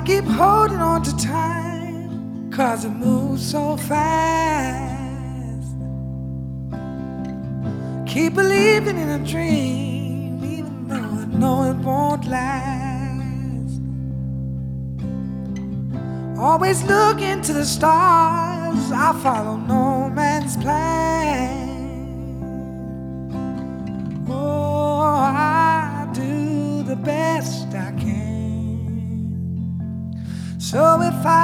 keep holding on to time, 'cause it moves so fast. Keep believing in a dream, even though I know it won't last. Always look into the stars, I follow no man's plan. Oh, I do the best I can. So if I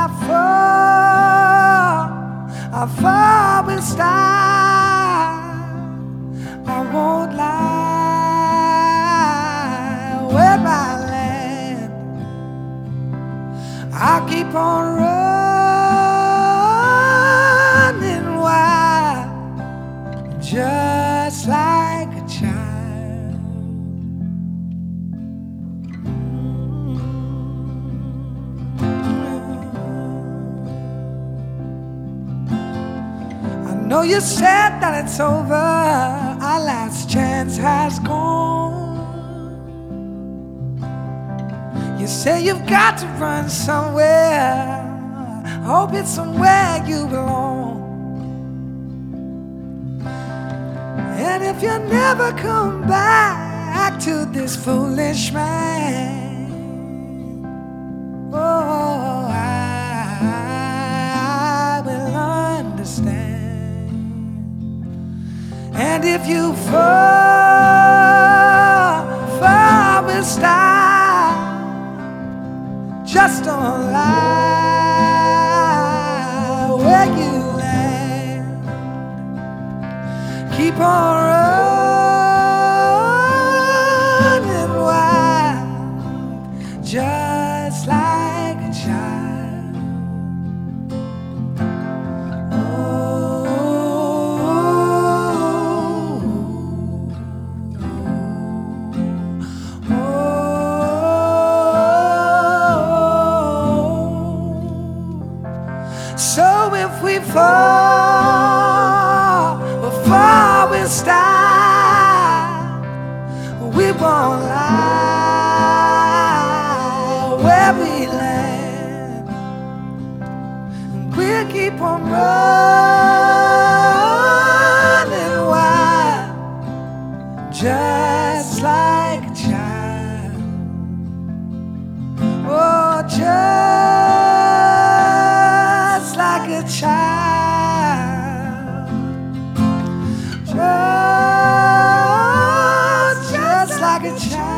fall with style. I won't lie where I land. I'll keep on running wild, just like a child. I know you said that it's over, our last chance has gone. You say you've got to run somewhere, I hope it's somewhere you belong. And if you never come back to this foolish man, oh, I will understand. And if you fall with style, just don't lie where you land. Keep on running wild, just like a child. So if we fall with style, we won't lie where we land. We'll keep on running wild, just like a child. Oh, just like a child, just like a child.